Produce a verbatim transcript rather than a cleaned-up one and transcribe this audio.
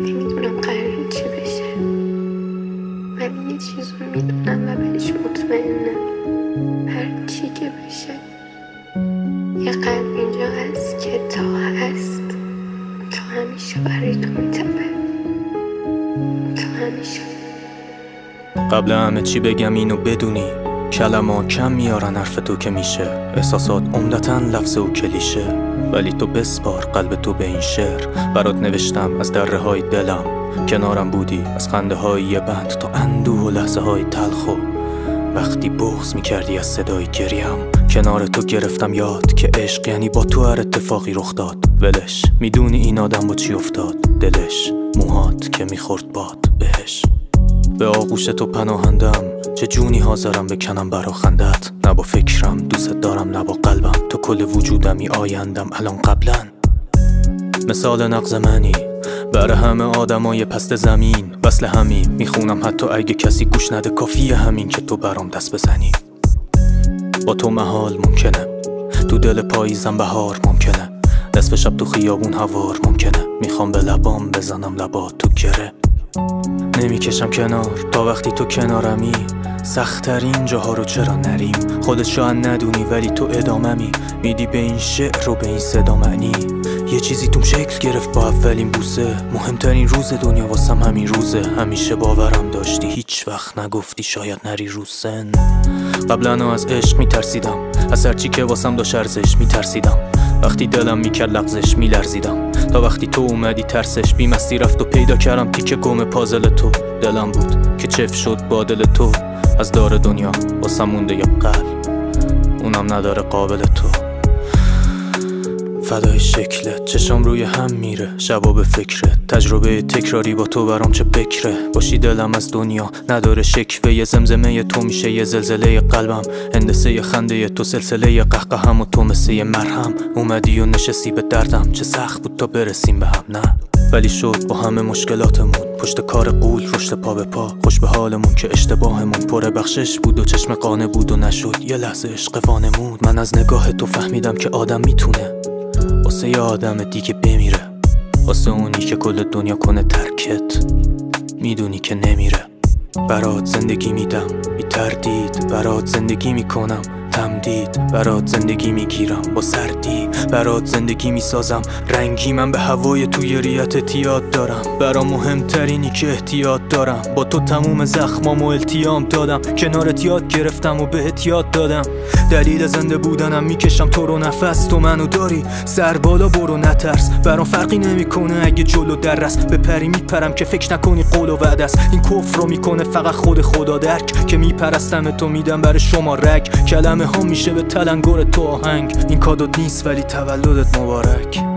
نمیدونم قراره چی بشه، ولی یه چیز رو میدونم و بهش مطمئنم. هر چی که بشه یه قلب اینجا هست که تا هست تا همیشه برای تو میتپه، تا همیشه. قبل همه چی بگم اینو بدونی، کلمات کم میارن حرف تو که میشه، احساسات عمدتاً لفظ و کلیشه، ولی تو بسپار قلب تو به این شعر. برات نوشتم از دره های دلم، کنارم بودی از خنده های یه بند، تو اندوه و لحظه های تلخو وقتی بغض میکردی از صدای گریم. کنار تو گرفتم یاد که عشق یعنی با تو هر اتفاقی رخ داد. ولش میدونی این آدم با چی افتاد، دلش موهات که میخورد باد بهش. به آغوش تو پناهندم، چه جونی حاضرم بکنم برا خندت. نه با فکرم دوست دارم نه با قلبم، تو کل وجودمی آیندم الان قبلا. مثال نقض منی برای همه آدمای پست زمین، وصل همین میخونم حتی اگه کسی گوش نده، کافیه همین که تو برام دست بزنی. با تو محال ممکنه، تو دل پاییزم بهار ممکنه، نصف شب تو خیابون هوار ممکنه، میخوام به لبام بزنم لبات تو گره. نمیکشم کنار تا وقتی تو کنارمی، سخت‌ترین جاها رو چرا نریم. خودت شاید ندونی ولی تو اداممی، میدی به این شعر رو به این صدا معنی. یه چیزی توم شکل گرفت با اولین بوسه، مهمترین روز دنیا واسم همین روزه. همیشه باورم داشتی هیچ وقت نگفتی شاید نری رو سن. قبلا از عشق میترسیدم، از هرچی که واسم داشت ارزش میترسیدم، وقتی دلم میکرد لغزش میلرزیدم، تا وقتی تو اومدی ترسش بیمستی رفت و پیدا کردم تیکه گم پازل تو. دلم بود که چف شد با دل تو، از دار دنیا واسم مونده یه قلب اونم نداره قابل تو. فدای شکلت چشم روی هم میره، شبا به فکره، تجربه تکراری با تو برام چه بکره. باشی دلم از دنیا نداره شکوه، یه زمزمه تو میشه یه زلزله قلبم، هندسه یه خنده تو سلسله قهقهم و تو مثل یه مرهم اومدی و نشستی به دردم. چه سخت بود تا برسیم به هم، نه ولی شد با همه مشکلاتمون، پشت کار قول رشد پا به پا، خوش به حالمون که اشتباهمون پر بخشش بود و چشم قانه بود و نشد یه لحظه عشق وانمود. من از نگاه تو فهمیدم که آدم میتونه واسه یه آدم دیگه بمیره، واسه اونی که کل دنیا کنه ترکت، میدونی که نمیره. برات زندگی میدم بی تردید، برات زندگی میکنم تمدید، برات زندگی میگیرم با سردی، برات زندگی میسازم رنگی. من به هوای توی ریت اعتیاد دارم، برام مهمترینی که احتیاط دارم. با تو تموم زخمامو التیام دادم، کنارت یاد گرفتم و بهت یاد دادم. دلیل زنده بودنم میکشم تو رو نفس، تو منو داری سر بالا برو نترس. برام فرقی نمیکنه اگه جلو درس بپری میپرم که فکر نکنی قول و وعده است. این کفر رو میکنه فقط خود خدا درک، که میپرستم تو میدم برای شما رگ. کلمه ها میشه به تلنگر تو آهنگ، این کادوت نیست ولی تولدت مبارک.